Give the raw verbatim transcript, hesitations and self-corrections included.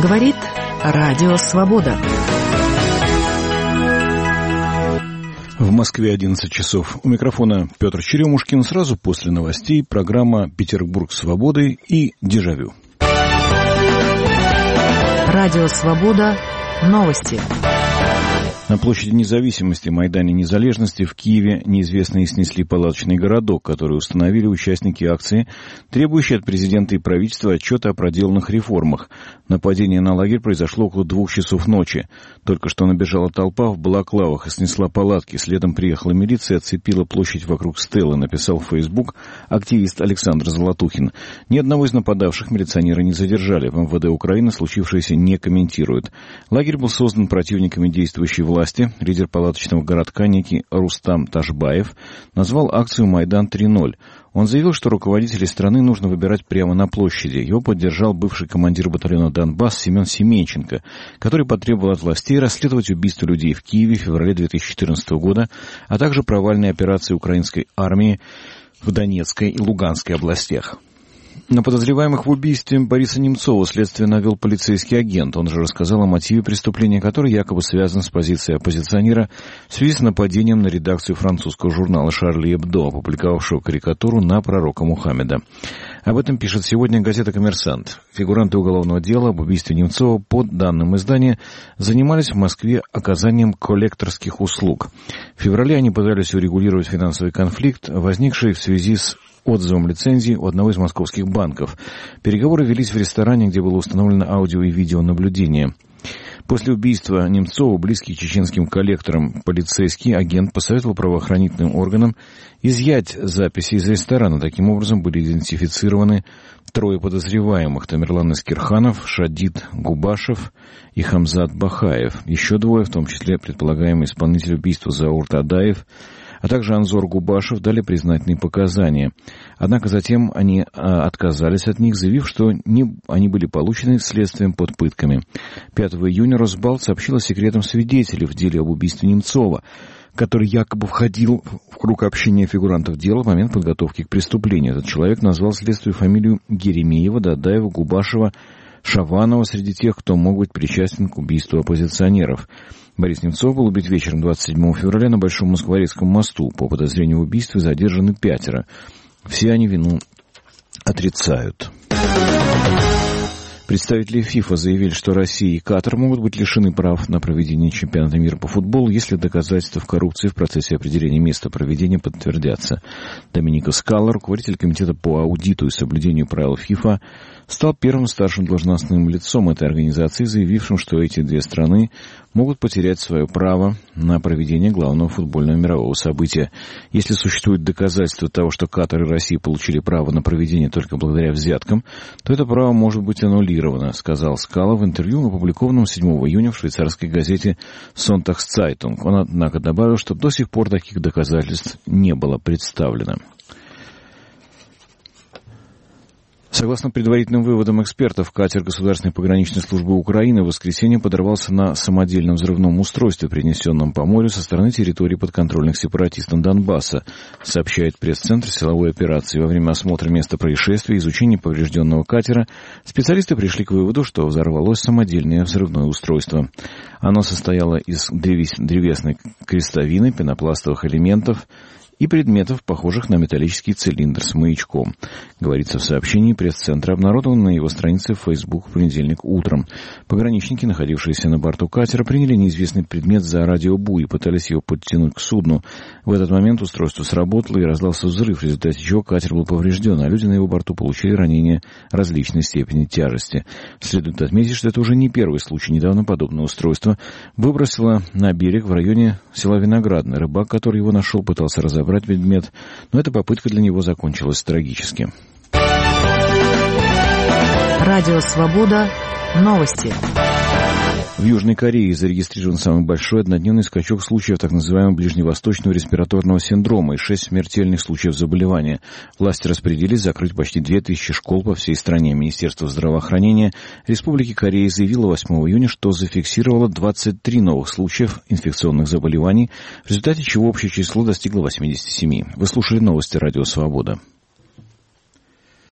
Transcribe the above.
Говорит Радио Свобода. В Москве одиннадцать часов. У микрофона Петр Черемушкин. Сразу после новостей программа «Петербург свободы» и «Дежавю». Радио Свобода. Новости. На площади Независимости, Майдане Незалежности в Киеве неизвестные снесли палаточный городок, который установили участники акции, требующие от президента и правительства отчета о проделанных реформах. Нападение на лагерь произошло около двух часов ночи. Только что набежала толпа в балаклавах и снесла палатки. Следом приехала милиция и оцепила площадь вокруг стелы, написал в Facebook активист Александр Золотухин. Ни одного из нападавших милиционеры не задержали. В эм вэ дэ Украины случившееся не комментируют. Лагерь был создан противниками действующей власти. Власти, лидер палаточного городка, некий Рустам Ташбаев, назвал акцию «Майдан три ноль». Он заявил, что руководителей страны нужно выбирать прямо на площади. Его поддержал бывший командир батальона «Донбасс» Семен Семенченко, который потребовал от властей расследовать убийство людей в Киеве в феврале две тысячи четырнадцатого года, а также провальные операции украинской армии в Донецкой и Луганской областях. На подозреваемых в убийстве Бориса Немцова следствие навел полицейский агент. Он же рассказал о мотиве преступления, который якобы связан с позицией оппозиционера в связи с нападением на редакцию французского журнала «Шарли Эбдо», опубликовавшего карикатуру на пророка Мухаммеда. Об этом пишет сегодня газета «Коммерсант». Фигуранты уголовного дела об убийстве Немцова, по данным издания, занимались в Москве оказанием коллекторских услуг. В феврале они пытались урегулировать финансовый конфликт, возникший в связи с отзывом лицензии у одного из московских банков. Переговоры велись в ресторане, где было установлено аудио и видеонаблюдение. После убийства Немцова, близкий к чеченским коллекторам, полицейский агент посоветовал правоохранительным органам изъять записи из ресторана. Таким образом были идентифицированы трое подозреваемых: Тамерлан Искирханов, Шадид Губашев и Хамзат Бахаев. Еще двое, в том числе предполагаемый исполнитель убийства Заур Тадаев, а также Анзор Губашев, дали признательные показания. Однако затем они а, отказались от них, заявив, что не, они были получены следствием под пытками. пятого июня Росбалт сообщил о секретном свидетеле в деле об убийстве Немцова, который якобы входил в круг общения фигурантов дела в момент подготовки к преступлению. Этот человек назвал следствию фамилию Геремеева, Дадаева, Губашева, Шаванова среди тех, кто мог быть причастен к убийству оппозиционеров. Борис Немцов был убит вечером двадцать седьмого февраля на Большом Москворецком мосту. По подозрению в убийстве задержаны пятеро. Все они вину отрицают. Представители ФИФА заявили, что Россия и Катар могут быть лишены прав на проведение чемпионата мира по футболу, если доказательства коррупции в процессе определения места проведения подтвердятся. Доминико Скала, руководитель комитета по аудиту и соблюдению правил ФИФА, стал первым старшим должностным лицом этой организации, заявившим, что эти две страны могут потерять свое право на проведение главного футбольного мирового события. Если существуют доказательства того, что Катар и Россия получили право на проведение только благодаря взяткам, то это право может быть аннулировано, сказал Скала в интервью, опубликованном седьмого июня в швейцарской газете «Сонтагсцайтунг». Он, однако, добавил, что до сих пор таких доказательств не было представлено. Согласно предварительным выводам экспертов, катер Государственной пограничной службы Украины в воскресенье подорвался на самодельном взрывном устройстве, принесенном по морю со стороны территории подконтрольных сепаратистам Донбасса, сообщает пресс-центр силовой операции. Во время осмотра места происшествия и изучения поврежденного катера специалисты пришли к выводу, что взорвалось самодельное взрывное устройство. Оно состояло из древесной крестовины, пенопластовых элементов и предметов, похожих на металлический цилиндр с маячком, говорится в сообщении пресс-центра, обнародованном на его странице в Facebook в понедельник утром. Пограничники, находившиеся на борту катера, приняли неизвестный предмет за радиобуй и пытались его подтянуть к судну. В этот момент устройство сработало и раздался взрыв, в результате чего катер был поврежден, а люди на его борту получили ранения различной степени тяжести. Следует отметить, что это уже не первый случай. Недавно подобное устройство выбросило на берег в районе села Виноградное. Рыбак, который его нашел, пытался разобрать брать предмет, но эта попытка для него закончилась трагически. Радио Свобода. Новости. В Южной Корее зарегистрирован самый большой однодневный скачок случаев так называемого ближневосточного респираторного синдрома и шесть смертельных случаев заболевания. Власти распорядились закрыть почти две тысячи школ по всей стране. Министерство здравоохранения Республики Корея заявило восьмого июня, что зафиксировало двадцать три новых случаев инфекционных заболеваний, в результате чего общее число достигло восемьдесят семь. Вы слушали новости Радио Свобода.